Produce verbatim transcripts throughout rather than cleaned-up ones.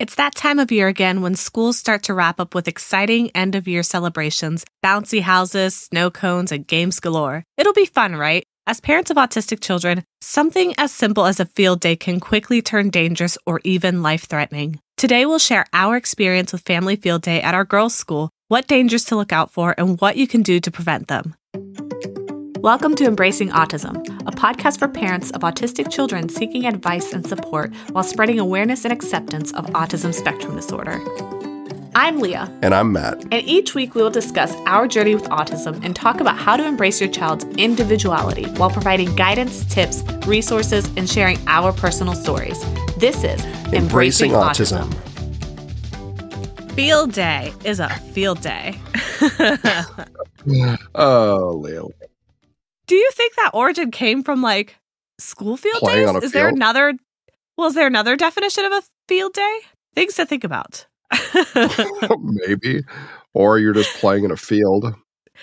It's that time of year again when schools start to wrap up with exciting end-of-year celebrations, bouncy houses, snow cones, and games galore. It'll be fun, right? As parents of autistic children, something as simple as a field day can quickly turn dangerous or even life-threatening. Today, we'll share our experience with Family Field Day at our girls' school, what dangers to look out for, and what you can do to prevent them. Welcome to Embracing Autism, a podcast for parents of autistic children seeking advice and support while spreading awareness and acceptance of autism spectrum disorder. I'm Leah. And I'm Matt. And each week we will discuss our journey with autism and talk about how to embrace your child's individuality while providing guidance, tips, resources, and sharing our personal stories. This is Embracing, Embracing Autism. Autism. Field Day is a field day. Oh, Leah. Do you think that origin came from like school field Playing days? on a is field? there another? Well, is there another definition of a field day? Things to think about. Maybe. Or you're just playing in a field.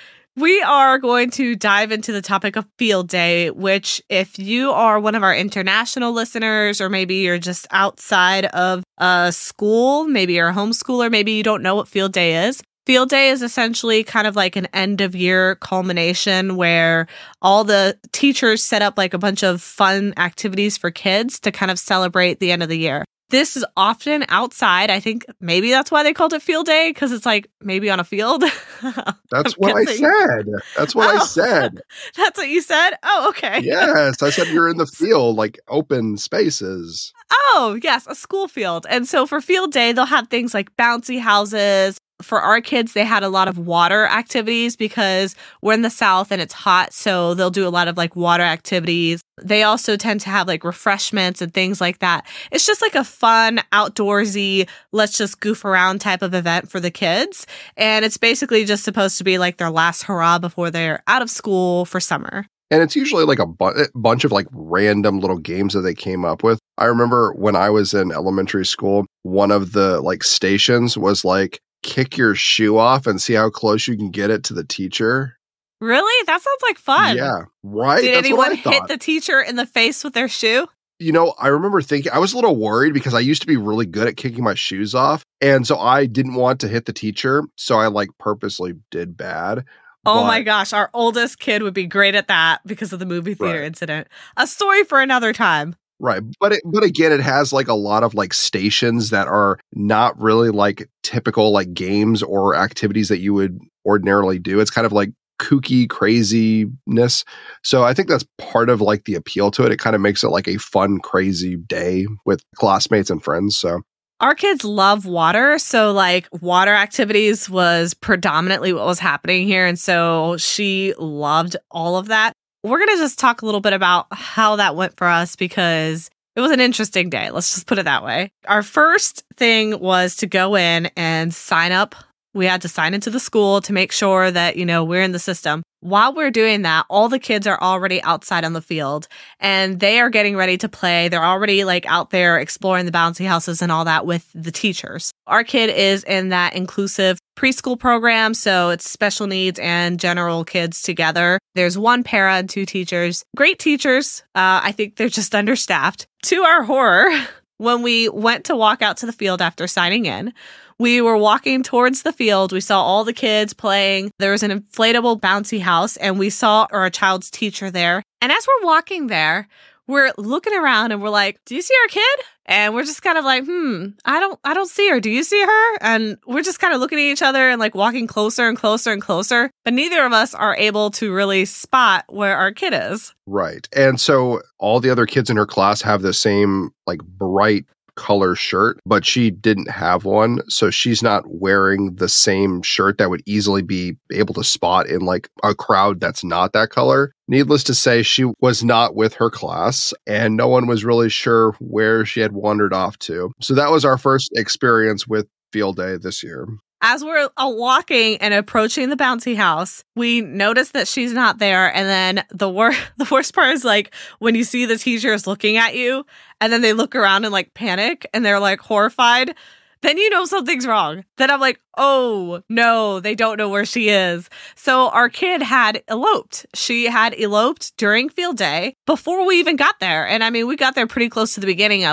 We are going to dive into the topic of field day, which if you are one of our international listeners, or maybe you're just outside of a school, maybe you're a homeschooler, maybe you don't know what field day is. Field day is essentially kind of like an end of year culmination where all the teachers set up like a bunch of fun activities for kids to kind of celebrate the end of the year. This is often outside. I think maybe that's why they called it field day, because it's like maybe on a field. That's what I said. That's what oh, I said. That's what you said? Oh, okay. Yes, I said you're in the field, like open spaces. Oh, yes, a school field. And so for field day, they'll have things like bouncy houses. For our kids, they had a lot of water activities because we're in the South and it's hot. So they'll do a lot of like water activities. They also tend to have like refreshments and things like that. It's just like a fun, outdoorsy, let's just goof around type of event for the kids. And it's basically just supposed to be like their last hurrah before they're out of school for summer. And it's usually like a bu- bunch of like random little games that they came up with. I remember when I was in elementary school, one of the like stations was like, kick your shoe off and see how close you can get it to the teacher. Really? That sounds like fun. Yeah, right? Did That's anyone what I hit thought. the teacher in the face with their shoe? You know, I remember thinking, I was a little worried because I used to be really good at kicking my shoes off. And so I didn't want to hit the teacher. So I like purposely did bad. Oh but, my gosh, our oldest kid would be great at that because of the movie theater Right. incident. A story for another time. Right. But it, but again, it has like a lot of like stations that are not really like typical like games or activities that you would ordinarily do. It's kind of like kooky craziness. So I think that's part of like the appeal to it. It kind of makes it like a fun, crazy day with classmates and friends. So Our kids love water, so like water activities was predominantly what was happening here. And so she loved all of that. We're going to just talk a little bit about how that went for us because it was an interesting day. Let's just put it that way. Our first thing was to go in and sign up. We had to sign into the school to make sure that, you know, we're in the system. While we're doing that, all the kids are already outside on the field and they are getting ready to play. They're already like out there exploring the bouncy houses and all that with the teachers. Our kid is in that inclusive preschool program, so it's special needs and general kids together. There's one para and two teachers. Great teachers. Uh, I think they're just understaffed. To our horror, when we went to walk out to the field after signing in, we were walking towards the field. We saw all the kids playing. There was an inflatable bouncy house, and we saw our child's teacher there. And as we're walking there, we're looking around and we're like, do you see our kid? And we're just kind of like, hmm, I don't I don't see her. Do you see her? And we're just kind of looking at each other and like walking closer and closer and closer. But neither of us are able to really spot where our kid is. right. And so all the other kids in her class have the same like bright color shirt, but she didn't have one. So she's not wearing the same shirt that would easily be able to spot in like a crowd that's not that color. Needless to say, she was not with her class and no one was really sure where she had wandered off to. So that was our first experience with field day this year. As we're uh, walking and approaching the bouncy house, we notice that she's not there. And then the wor- the worst part is like when you see the teachers looking at you and then they look around and like panic and they're like horrified. Then you know something's wrong. Then I'm like, oh, no, they don't know where she is. So our kid had eloped. She had eloped during field day before we even got there. And I mean, we got there pretty close to the beginning of it.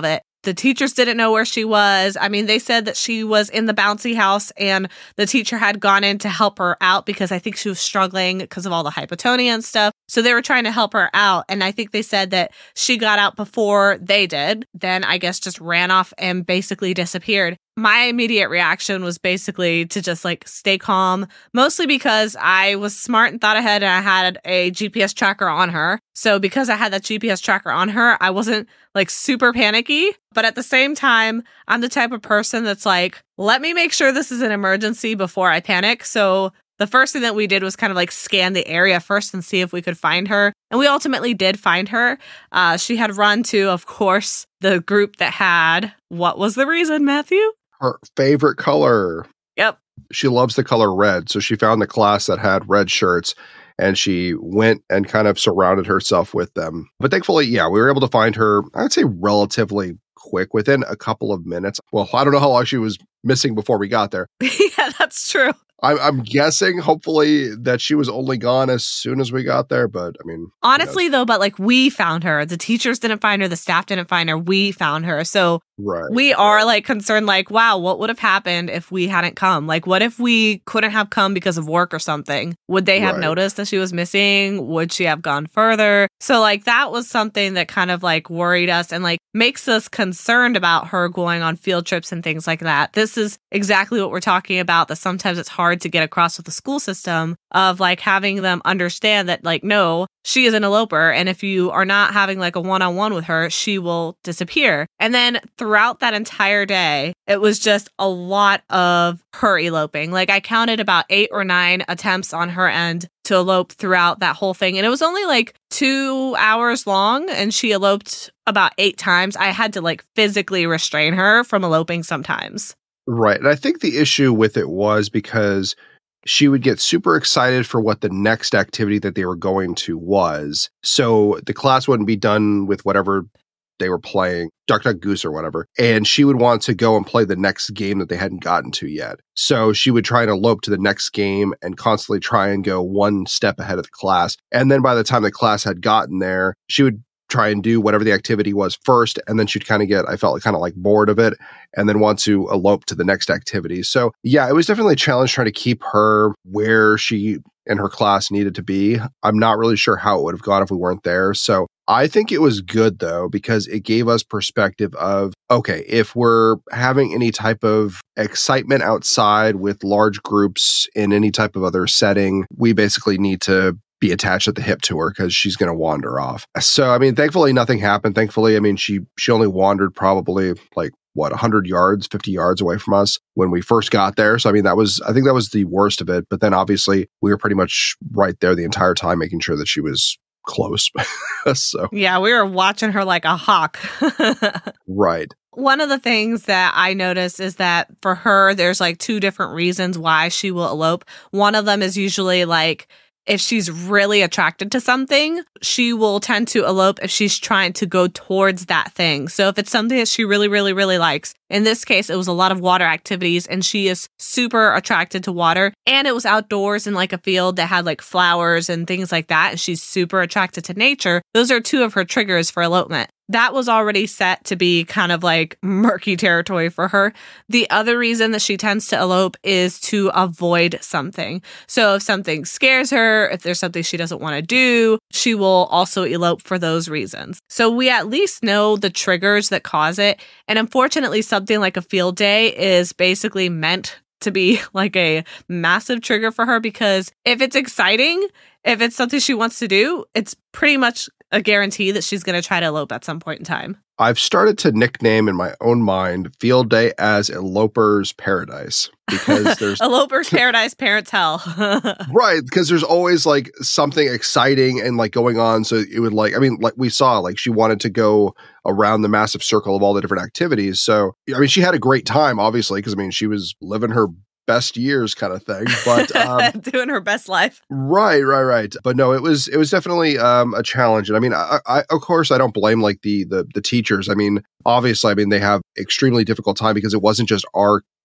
The teachers didn't know where she was. I mean, they said that she was in the bouncy house and the teacher had gone in to help her out because I think she was struggling because of all the hypotonia and stuff. So they were trying to help her out. And I think they said that she got out before they did. Then I guess just ran off and basically disappeared. My immediate reaction was basically to just like stay calm, mostly because I was smart and thought ahead and I had a G P S tracker on her. So because I had that G P S tracker on her, I wasn't like super panicky. But at the same time, I'm the type of person that's like, let me make sure this is an emergency before I panic. So the first thing that we did was kind of like scan the area first and see if we could find her. And we ultimately did find her. Uh, she had run to, of course, the group that had, what was the reason, Matthew? Her favorite color. Yep. She loves the color red. So she found the class that had red shirts and she went and kind of surrounded herself with them. But thankfully, yeah, we were able to find her, I would say relatively quick, within a couple of minutes. Well, I don't know how long she was missing before we got there. Yeah, that's true. I'm, I'm guessing, hopefully, that she was only gone as soon as we got there. But I mean, honestly, though, but like we found her. The teachers didn't find her. The staff didn't find her. We found her. So right. We are like concerned, like, wow, what would have happened if we hadn't come? Like, what if we couldn't have come because of work or something? Would they have right. noticed that she was missing? Would she have gone further? So like that was something that kind of like worried us and like makes us concerned about her going on field trips and things like that. This is exactly what we're talking about, that sometimes it's hard to get across with the school system of like having them understand that like, no, she is an eloper. And if you are not having like a one-on-one with her, she will disappear. And then throughout that entire day, it was just a lot of her eloping. Like I counted about eight or nine attempts on her end to elope throughout that whole thing. And it was only like two hours long and she eloped about eight times. I had to like physically restrain her from eloping sometimes. Right. And I think the issue with it was because she would get super excited for what the next activity that they were going to was. So the class wouldn't be done with whatever they were playing, Duck Duck Goose or whatever. And she would want to go and play the next game that they hadn't gotten to yet. So she would try and elope to the next game and constantly try and go one step ahead of the class. And then by the time the class had gotten there, she would try and do whatever the activity was first. And then she'd kind of get, I felt kind of like bored of it and then want to elope to the next activity. So yeah, it was definitely a challenge trying to keep her where she and her class needed to be. I'm not really sure how it would have gone if we weren't there. So I think it was good though, because it gave us perspective of, okay, if we're having any type of excitement outside with large groups in any type of other setting, we basically need to be attached at the hip to her because she's going to wander off. So, I mean, thankfully nothing happened. Thankfully, I mean, she, she only wandered probably like what, one hundred yards, fifty yards away from us when we first got there. So, I mean, that was, I think that was the worst of it. But then obviously we were pretty much right there the entire time, making sure that she was close. So, yeah, we were watching her like a hawk. Right. One of the things that I noticed is that for her, there's like two different reasons why she will elope. One of them is usually like, if she's really attracted to something, she will tend to elope if she's trying to go towards that thing. So if it's something that she really, really, really likes, in this case, it was a lot of water activities and she is super attracted to water. And it was outdoors in like a field that had like flowers and things like that. And she's super attracted to nature. Those are two of her triggers for elopement. That was already set to be kind of like murky territory for her. The other reason that she tends to elope is to avoid something. So if something scares her, if there's something she doesn't want to do, she will also elope for those reasons. So we at least know the triggers that cause it. And unfortunately, something like a field day is basically meant to be like a massive trigger for her, because if it's exciting, if it's something she wants to do, it's pretty much a guarantee that she's going to try to elope at some point in time. I've started to nickname in my own mind field day as Eloper's Paradise, because there's Eloper's Paradise, Parents' Hell. Right, because there's always like something exciting and like going on. So it would like, I mean, like we saw, like she wanted to go around the massive circle of all the different activities. So, I mean, she had a great time, obviously, because I mean, she was living her best years kind of thing, but um, doing her best life. Right, right, right. But no, it was it was definitely um, a challenge. And I mean, I, I of course I don't blame like the the the teachers. I mean, obviously, I mean they have extremely difficult time because it wasn't just our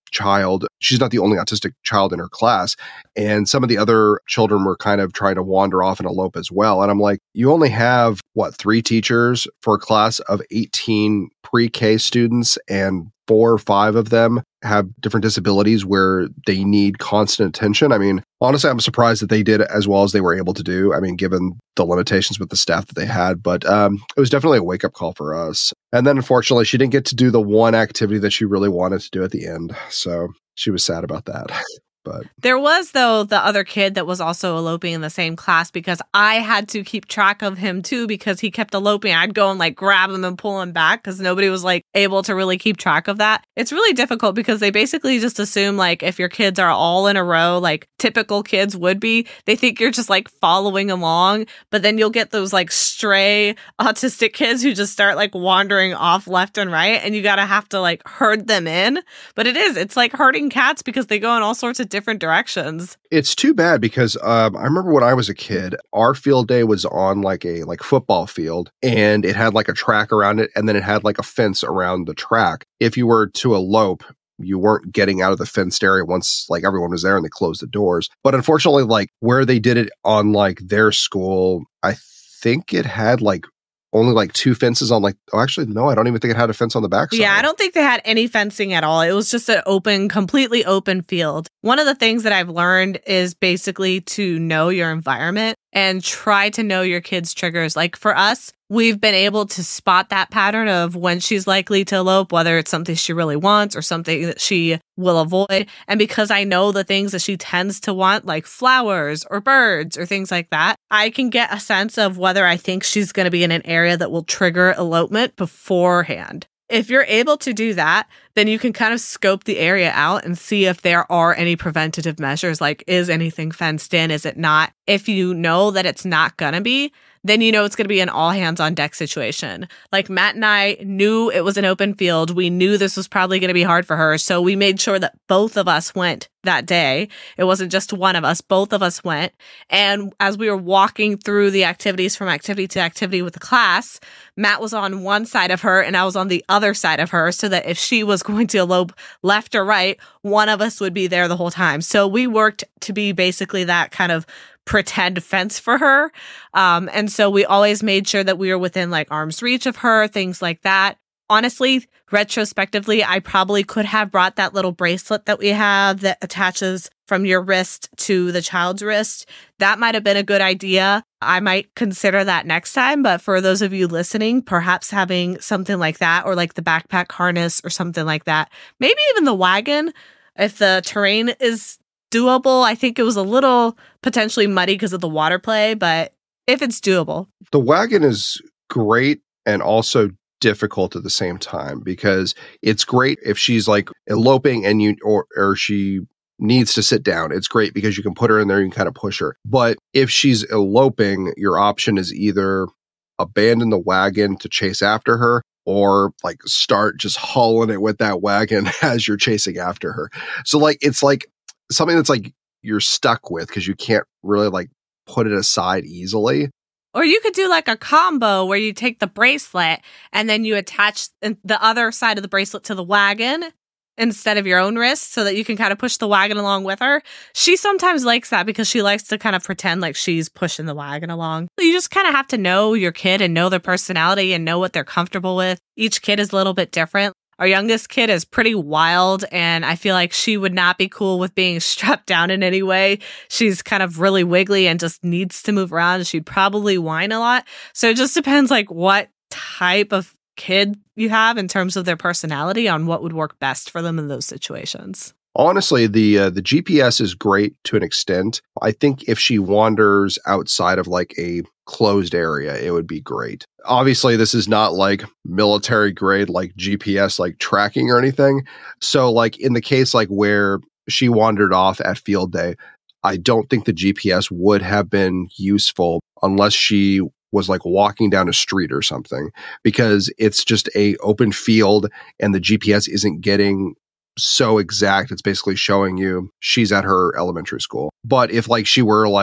child. She's not the only autistic child in her class. And some of the other children were kind of trying to wander off and elope as well. And I'm like, you only have, what, three teachers for a class of eighteen pre-K students, and four or five of them have different disabilities where they need constant attention. I mean, honestly, I'm surprised that they did as well as they were able to do. I mean, given the limitations with the staff that they had, but um, it was definitely a wake-up call for us. And then unfortunately, she didn't get to do the one activity that she really wanted to do at the end. So she was sad about that. But there was, though, the other kid that was also eloping in the same class, because I had to keep track of him too, because he kept eloping. I'd go and like grab him and pull him back because nobody was like able to really keep track of that. It's really difficult because they basically just assume like if your kids are all in a row, like typical kids would be, they think you're just like following along. But then you'll get those like stray autistic kids who just start like wandering off left and right, and you got to have to like herd them in. But it is, it's like herding cats because they go in all sorts of different directions. It's too bad because um, I remember when I was a kid, our field day was on like a like football field, and it had like a track around it, and then it had like a fence around the track. If you were to elope, you weren't getting out of the fenced area once like everyone was there and they closed the doors. But unfortunately, like where they did it on like their school, I think it had like only like two fences on like, oh, actually, no, I don't even think it had a fence on the back side. Yeah, I don't think they had any fencing at all. It was just an open, completely open field. One of the things that I've learned is basically to know your environment and try to know your kids' triggers. Like for us, we've been able to spot that pattern of when she's likely to elope, whether it's something she really wants or something that she will avoid. And because I know the things that she tends to want, like flowers or birds or things like that, I can get a sense of whether I think she's going to be in an area that will trigger elopement beforehand. If you're able to do that, then you can kind of scope the area out and see if there are any preventative measures, like is anything fenced in, is it not? If you know that it's not going to be, then you know it's going to be an all hands on deck situation. Like Matt and I knew it was an open field. We knew this was probably going to be hard for her. So we made sure that both of us went that day. It wasn't just one of us. Both of us went. And as we were walking through the activities from activity to activity with the class, Matt was on one side of her and I was on the other side of her, so that if she was going to elope left or right, one of us would be there the whole time. So we worked to be basically that kind of pretend fence for her. Um, and so we always made sure that we were within like arm's reach of her, things like that. Honestly, retrospectively, I probably could have brought that little bracelet that we have that attaches from your wrist to the child's wrist. That might have been a good idea. I might consider that next time. But for those of you listening, perhaps having something like that, or like the backpack harness or something like that, maybe even the wagon, if the terrain is doable. I think it was a little potentially muddy because of the water play, but if it's doable. The wagon is great and also difficult at the same time, because it's great if she's like eloping and you or or she needs to sit down. It's great because you can put her in there and you can kind of push her. But if she's eloping, your option is either abandon the wagon to chase after her, or like start just hauling it with that wagon as you're chasing after her. So like it's like something that's like you're stuck with because you can't really like put it aside easily. Or you could do like a combo where you take the bracelet and then you attach the other side of the bracelet to the wagon instead of your own wrist, so that you can kind of push the wagon along with her. She sometimes likes that because she likes to kind of pretend like she's pushing the wagon along. You just kind of have to know your kid and know their personality and know what they're comfortable with. Each kid is a little bit different. Our youngest kid is pretty wild, and I feel like she would not be cool with being strapped down in any way. She's kind of really wiggly and just needs to move around. She'd probably whine a lot. So it just depends like what type of kid you have in terms of their personality on what would work best for them in those situations. Honestly, the uh, the G P S is great to an extent. I think if she wanders outside of like a closed area, it would be great. Obviously, this is not like military grade, like G P S, like tracking or anything. So like in the case like where she wandered off at field day, I don't think the G P S would have been useful unless she was like walking down a street or something, because it's just a open field and the G P S isn't getting so exact. It's basically showing you she's at her elementary school. But if like she were like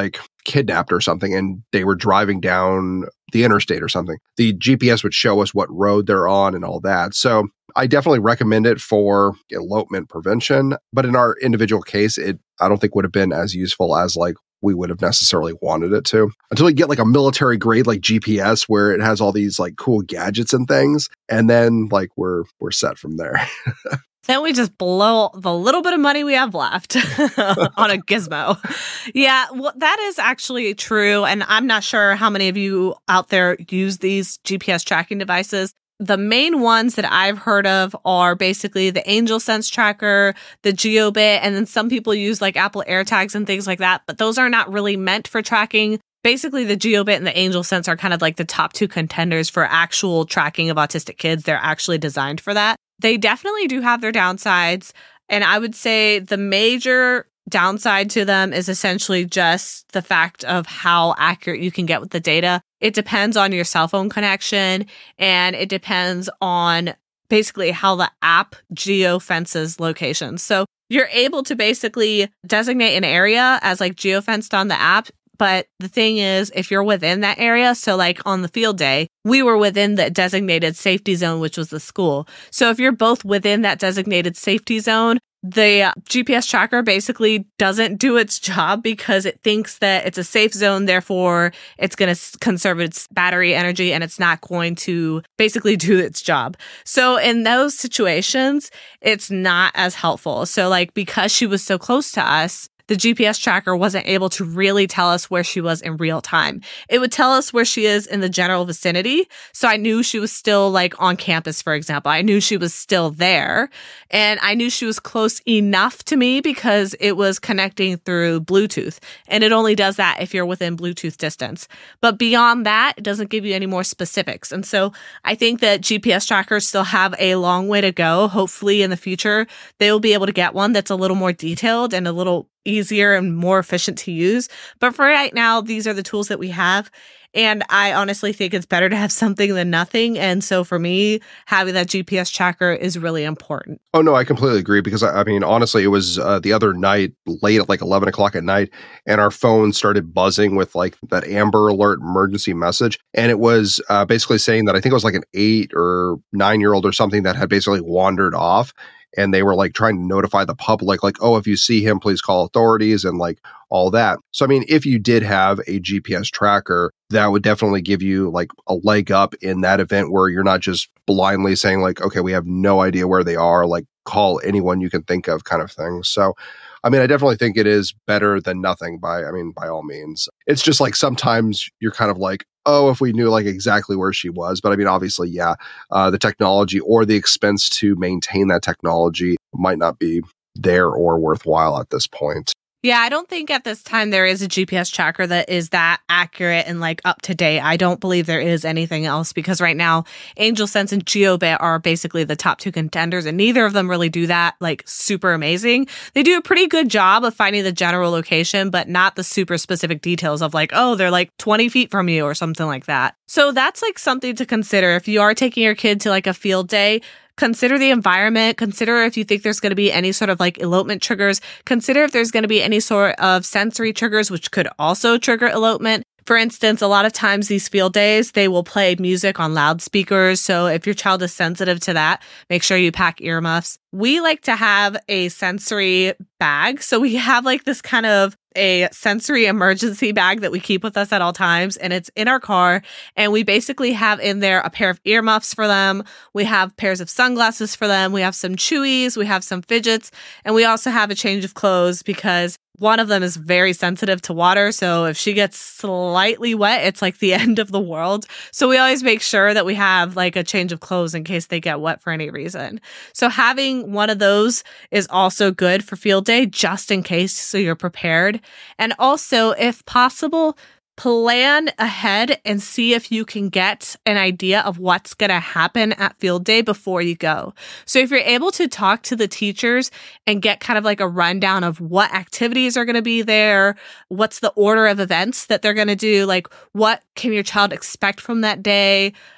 kidnapped or something and they were driving down the interstate or something, the G P S would show us what road they're on and all that. So I definitely recommend it for elopement prevention. But in our individual case, it I don't think would have been as useful as like we would have necessarily wanted it to, until you get like a military grade like G P S where it has all these like cool gadgets and things. And then like we're we're set from there. Then we just blow the little bit of money we have left on a gizmo. Yeah, well, that is actually true. And I'm not sure how many of you out there use these G P S tracking devices. The main ones that I've heard of are basically the Angel Sense tracker, the Jiobit, and then some people use like Apple AirTags and things like that. But those are not really meant for tracking. Basically, the Jiobit and the Angel Sense are kind of like the top two contenders for actual tracking of autistic kids. They're actually designed for that. They definitely do have their downsides. And I would say the major downside to them is essentially just the fact of how accurate you can get with the data. It depends on your cell phone connection, and it depends on basically how the app geofences locations. So you're able to basically designate an area as like geofenced on the app. But the thing is, if you're within that area, so like on the field day, we were within the designated safety zone, which was the school. So if you're both within that designated safety zone, the G P S tracker basically doesn't do its job because it thinks that it's a safe zone. Therefore, it's going to conserve its battery energy and it's not going to basically do its job. So in those situations, it's not as helpful. So like because she was so close to us, the G P S tracker wasn't able to really tell us where she was in real time. It would tell us where she is in the general vicinity. So I knew she was still like on campus, for example. I knew she was still there. And I knew she was close enough to me because it was connecting through Bluetooth. And it only does that if you're within Bluetooth distance. But beyond that, it doesn't give you any more specifics. And so I think that G P S trackers still have a long way to go. Hopefully in the future, they will be able to get one that's a little more detailed and a little easier and more efficient to use. But for right now, these are the tools that we have. And I honestly think it's better to have something than nothing. And so for me, having that G P S tracker is really important. Oh, no, I completely agree because, I, I mean, honestly, it was uh, the other night, late at like eleven o'clock at night, and our phone started buzzing with like that Amber Alert emergency message. And it was uh, basically saying that I think it was like an eight or nine year old or something that had basically wandered off. And they were like trying to notify the public, like, oh, if you see him, please call authorities and like all that. So, I mean, if you did have a G P S tracker, that would definitely give you like a leg up in that event where you're not just blindly saying like, okay, we have no idea where they are, like call anyone you can think of kind of thing. So, I mean, I definitely think it is better than nothing by, I mean, by all means. It's just like sometimes you're kind of like, oh, if we knew like exactly where she was. But I mean, obviously, yeah, uh, the technology or the expense to maintain that technology might not be there or worthwhile at this point. Yeah, I don't think at this time there is a G P S tracker that is that accurate and like up to date. I don't believe there is anything else because right now Angel Sense and Jiobit are basically the top two contenders and neither of them really do that like super amazing. They do a pretty good job of finding the general location, but not the super specific details of like, oh, they're like twenty feet from you or something like that. So that's like something to consider if you are taking your kid to like a field day. Consider the environment. Consider if you think there's going to be any sort of like elopement triggers. Consider if there's going to be any sort of sensory triggers, which could also trigger elopement. For instance, a lot of times these field days, they will play music on loudspeakers. So if your child is sensitive to that, make sure you pack earmuffs. We like to have a sensory bag. So we have like this kind of a sensory emergency bag that we keep with us at all times. And it's in our car. And we basically have in there a pair of earmuffs for them. We have pairs of sunglasses for them. We have some chewies. We have some fidgets. And we also have a change of clothes because one of them is very sensitive to water. So if she gets slightly wet, it's like the end of the world. So we always make sure that we have like a change of clothes in case they get wet for any reason. So having one of those is also good for field day, just in case, so you're prepared. And also, if possible, plan ahead and see if you can get an idea of what's going to happen at field day before you go. So if you're able to talk to the teachers and get kind of like a rundown of what activities are going to be there, what's the order of events that they're going to do, like what can your child expect from that day,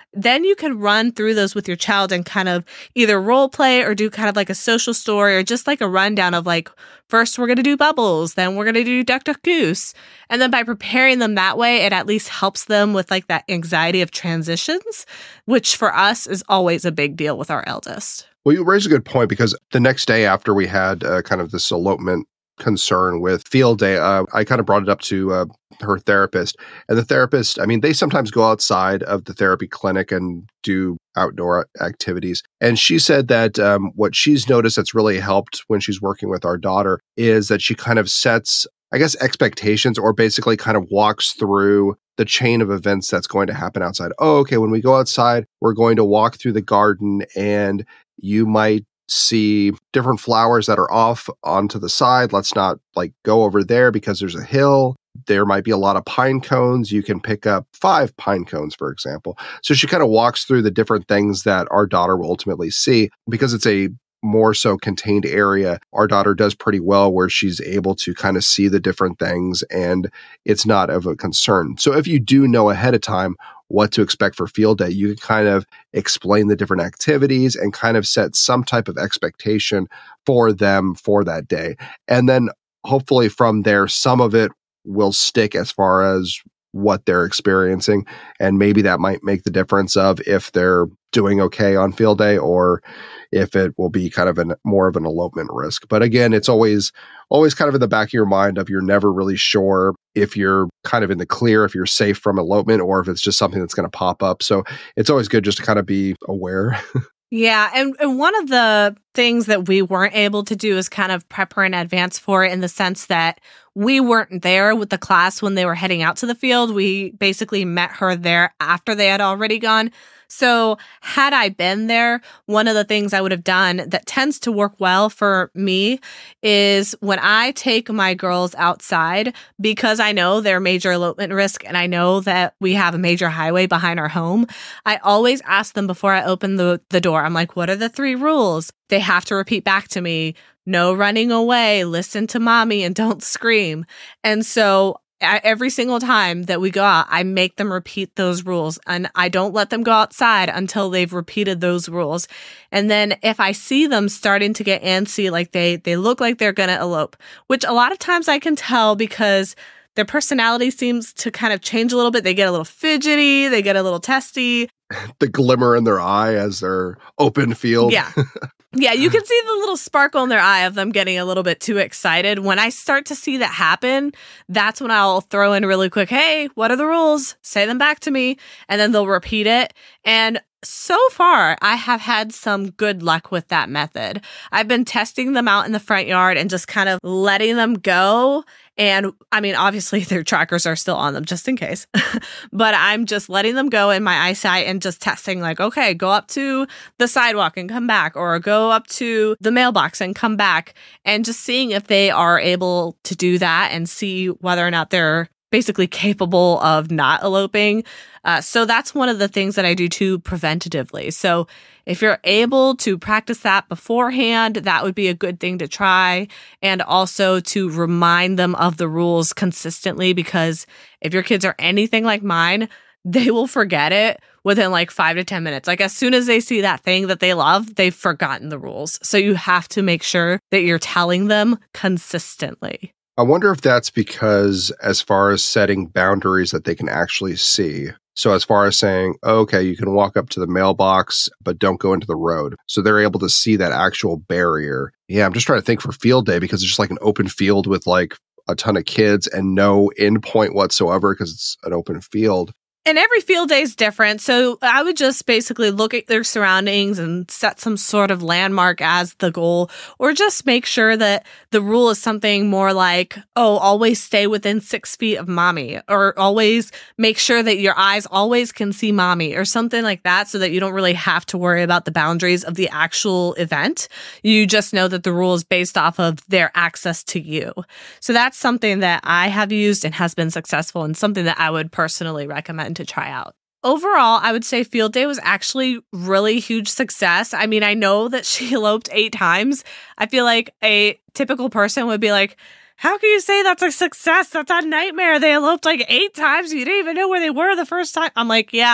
then you can run through those with your child and kind of either role play or do kind of like a social story or just like a rundown of like, first we're going to do bubbles, then we're going to do Duck Duck Goose. And then by preparing them that way, it at least helps them with like that anxiety of transitions, which for us is always a big deal with our eldest. Well, you raise a good point because the next day after we had uh, kind of this elopement concern with field day, uh, I kind of brought it up to uh, her therapist. And the therapist, I mean, they sometimes go outside of the therapy clinic and do outdoor activities. And she said that um, what she's noticed that's really helped when she's working with our daughter is that she kind of sets, I guess, expectations or basically kind of walks through the chain of events that's going to happen outside. Oh, okay, when we go outside, we're going to walk through the garden and you might see different flowers that are off onto the side. Let's not like go over there because there's a hill. There might be a lot of pine cones. You can pick up five pine cones, for example. So she kind of walks through the different things that our daughter will ultimately see because it's a more so contained area. Our daughter does pretty well where she's able to kind of see the different things and it's not of a concern. So if you do know ahead of time what to expect for field day, you can kind of explain the different activities and kind of set some type of expectation for them for that day. And then hopefully from there, some of it will stick as far as what they're experiencing. And maybe that might make the difference of if they're doing okay on field day or if it will be kind of an more of an elopement risk. But again, it's always always kind of in the back of your mind of you're never really sure if you're kind of in the clear, if you're safe from elopement, or if it's just something that's going to pop up. So it's always good just to kind of be aware. Yeah. And, and one of the things that we weren't able to do is kind of prep her in advance for it in the sense that we weren't there with the class when they were heading out to the field. We basically met her there after they had already gone. So had I been there, one of the things I would have done that tends to work well for me is when I take my girls outside, because I know they're major elopement risk and I know that we have a major highway behind our home, I always ask them before I open the, the door, I'm like, what are the three rules? They have to repeat back to me, no running away, listen to mommy, and don't scream. And so I, every single time that we go out, I make them repeat those rules and I don't let them go outside until they've repeated those rules. And then if I see them starting to get antsy, like they, they look like they're going to elope, which a lot of times I can tell because their personality seems to kind of change a little bit. They get a little fidgety, they get a little testy. The glimmer in their eye as they're open field. Yeah. Yeah, you can see the little sparkle in their eye of them getting a little bit too excited. When I start to see that happen, that's when I'll throw in really quick, hey, what are the rules? Say them back to me. And then they'll repeat it. And so far, I have had some good luck with that method. I've been testing them out in the front yard and just kind of letting them go. And I mean, obviously their trackers are still on them just in case, but I'm just letting them go in my eyesight and just testing like, okay, go up to the sidewalk and come back, or go up to the mailbox and come back, and just seeing if they are able to do that and see whether or not they're basically capable of not eloping. Uh, so that's one of the things that I do too preventatively. So if you're able to practice that beforehand, that would be a good thing to try. And also to remind them of the rules consistently, because if your kids are anything like mine, they will forget it within like five to ten minutes. Like as soon as they see that thing that they love, they've forgotten the rules. So you have to make sure that you're telling them consistently. I wonder if that's because as far as setting boundaries that they can actually see. So as far as saying, okay, you can walk up to the mailbox, but don't go into the road. So they're able to see that actual barrier. Yeah, I'm just trying to think for field day because it's just like an open field with like a ton of kids and no endpoint whatsoever because it's an open field. And every field day is different. So I would just basically look at their surroundings and set some sort of landmark as the goal, or just make sure that the rule is something more like, oh, always stay within six feet of mommy, or always make sure that your eyes always can see mommy, or something like that, so that you don't really have to worry about the boundaries of the actual event. You just know that the rule is based off of their access to you. So that's something that I have used and has been successful, and something that I would personally recommend to try out. Overall, I would say field day was actually really huge success. I mean, I know that she eloped eight times. I feel like a typical person would be like, how can you say that's a success? That's a nightmare. They eloped like eight times. You didn't even know where they were the first time. I'm like, yeah,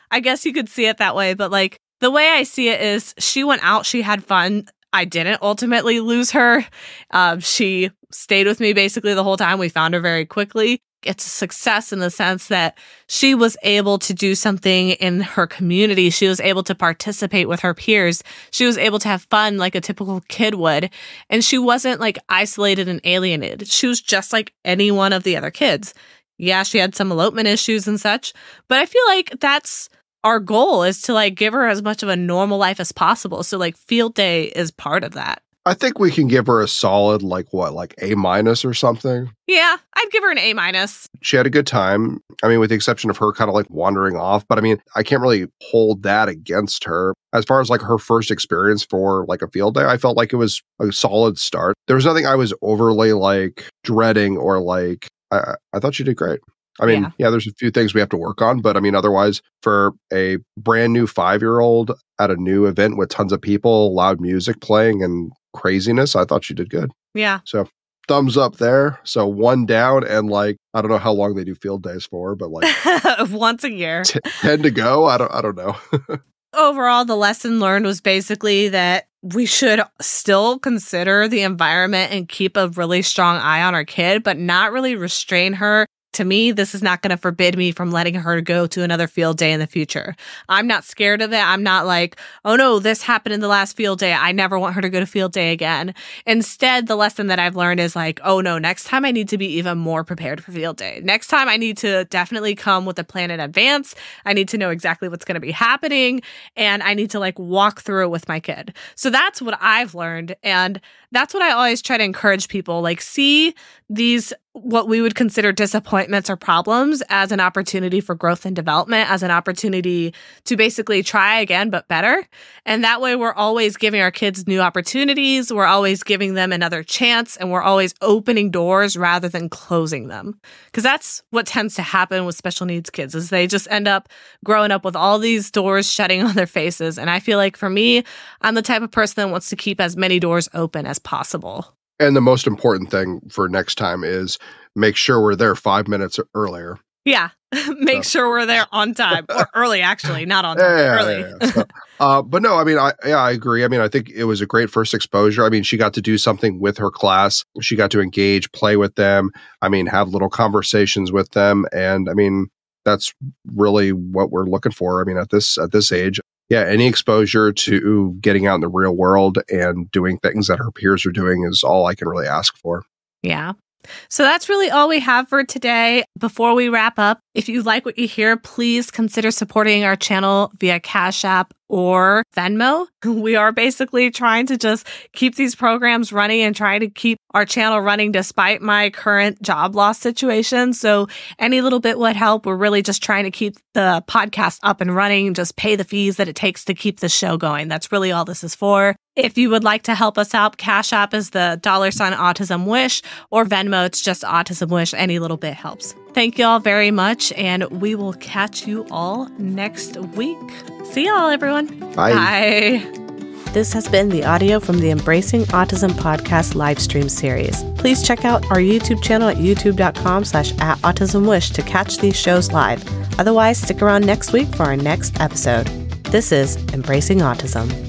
I guess you could see it that way. But like the way I see it is she went out, she had fun. I didn't ultimately lose her. Um, she stayed with me basically the whole time. We found her very quickly. It's a success in the sense that she was able to do something in her community. She was able to participate with her peers. She was able to have fun like a typical kid would. And she wasn't like isolated and alienated. She was just like any one of the other kids. Yeah, she had some elopement issues and such, but I feel like that's our goal, is to like give her as much of a normal life as possible. So like field day is part of that. I think we can give her a solid, like what, like A minus or something. Yeah, I'd give her an A minus. She had a good time. I mean, with the exception of her kind of like wandering off. But I mean, I can't really hold that against her. As far as like her first experience for like a field day, I felt like it was a solid start. There was nothing I was overly like dreading or like, I, I thought she did great. I mean, yeah. yeah, there's a few things we have to work on, but I mean, otherwise, for a brand new five-year-old at a new event with tons of people, loud music playing and craziness, I thought she did good. Yeah. So thumbs up there. So one down, and like, I don't know how long they do field days for, but like once a year. t- ten to go. I don't, I don't know. Overall, the lesson learned was basically that we should still consider the environment and keep a really strong eye on our kid, but not really restrain her. To me, this is not going to forbid me from letting her go to another field day in the future. I'm not scared of it. I'm not like, oh no, this happened in the last field day. I never want her to go to field day again. Instead, the lesson that I've learned is like, oh no, next time I need to be even more prepared for field day. Next time I need to definitely come with a plan in advance. I need to know exactly what's going to be happening. And I need to like walk through it with my kid. So that's what I've learned. And that's what I always try to encourage people, like see these, what we would consider disappointments or problems, as an opportunity for growth and development, as an opportunity to basically try again, but better. And that way we're always giving our kids new opportunities. We're always giving them another chance, and we're always opening doors rather than closing them. Because that's what tends to happen with special needs kids, is they just end up growing up with all these doors shutting on their faces. And I feel like for me, I'm the type of person that wants to keep as many doors open as possible. And the most important thing for next time is make sure we're there five minutes earlier. Yeah. Make so. sure we're there on time, or early, actually, not on time, yeah, early. Yeah, yeah. So, uh, but no, I mean, I, yeah, I agree. I mean, I think it was a great first exposure. I mean, she got to do something with her class. She got to engage, play with them. I mean, have little conversations with them. And I mean, that's really what we're looking for. I mean, at this, at this age. Yeah, any exposure to getting out in the real world and doing things that her peers are doing is all I can really ask for. Yeah. So that's really all we have for today. Before we wrap up, if you like what you hear, please consider supporting our channel via Cash App or Venmo. We are basically trying to just keep these programs running and trying to keep our channel running despite my current job loss situation. So any little bit would help. We're really just trying to keep the podcast up and running, just pay the fees that it takes to keep the show going. That's really all this is for. If you would like to help us out, Cash App is the dollar sign Autism Wish, or Venmo, it's just Autism Wish. Any little bit helps. Thank you all very much, and we will catch you all next week. See y'all, everyone. Bye. Bye. This has been the audio from the Embracing Autism podcast live stream series. Please check out our YouTube channel at youtube.com slash at autismwish to catch these shows live. Otherwise, stick around next week for our next episode. This is Embracing Autism.